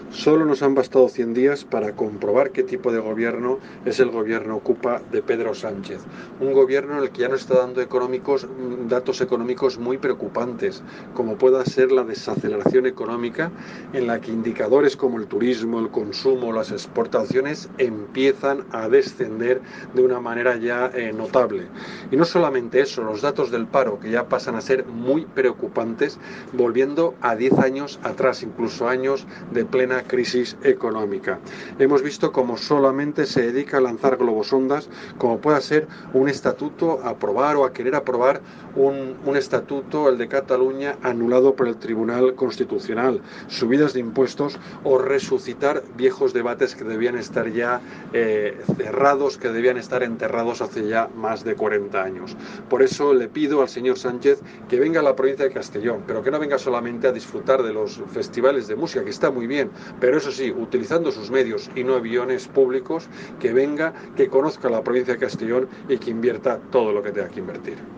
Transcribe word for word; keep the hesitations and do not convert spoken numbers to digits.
Solo nos han bastado cien días para comprobar qué tipo de gobierno es el gobierno ocupa de Pedro Sánchez. Un gobierno en el que ya nos está dando económicos, datos económicos muy preocupantes, como pueda ser la desaceleración económica, en la que indicadores como el turismo, el consumo, las exportaciones empiezan a descender de una manera ya eh, notable. Y no solamente eso, los datos del paro, que ya pasan a ser muy preocupantes, volviendo a diez años atrás, incluso años de plena crisis económica. Hemos visto cómo solamente se dedica a lanzar globosondas, como pueda ser un estatuto, a aprobar o a querer aprobar un, un estatuto, el de Cataluña, anulado por el Tribunal Constitucional, subidas de impuestos o resucitar viejos debates que debían estar ya eh, cerrados, que debían estar enterrados hace ya más de cuarenta años. Por eso le pido al señor Sánchez que venga a la provincia de Castellón, pero que no venga solamente a disfrutar de los festivales de música, que está muy bien, pero eso sí, utilizando sus medios y no aviones públicos, que venga, que conozca la provincia de Castellón y que invierta todo lo que tenga que invertir.